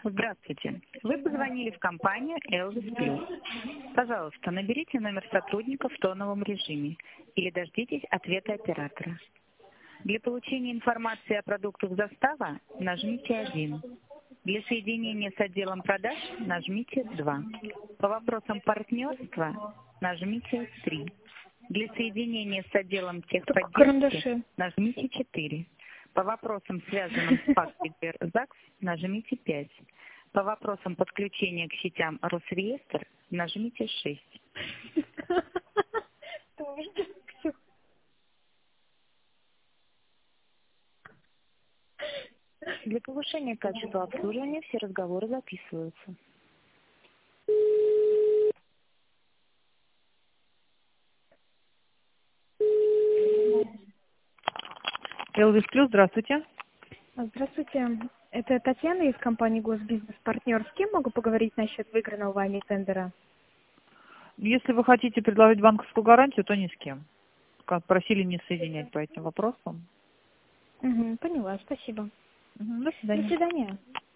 Здравствуйте. Вы позвонили в компанию Elvis Plus. Пожалуйста, наберите номер сотрудника в тоновом режиме или дождитесь ответа оператора. Для получения информации о продуктах застава нажмите 1. Для соединения с отделом продаж нажмите 2. По вопросам партнерства нажмите 3. Для соединения с отделом техподдержки нажмите 4. По вопросам, связанным с пакетом ЗАГС, нажмите 5. По вопросам подключения к сетям Росреестр нажмите 6. Для повышения качества обслуживания все разговоры записываются. Elvis Plus, здравствуйте. Здравствуйте. Это Татьяна из компании Госбизнес Партнер. С кем могу поговорить насчет выигранного вами тендера? Если вы хотите предложить банковскую гарантию, то ни с кем. Как просили не соединять по этим вопросам. Поняла, спасибо. До свидания. До свидания.